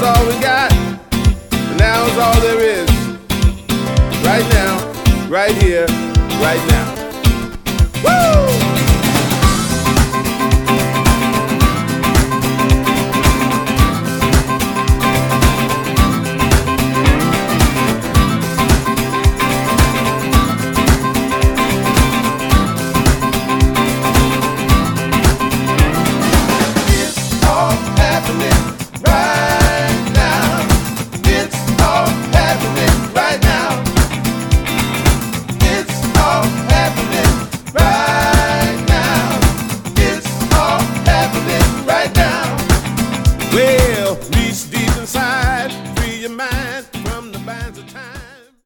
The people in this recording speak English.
all we got. And now is all there is. Right now, right here, right now. Woo!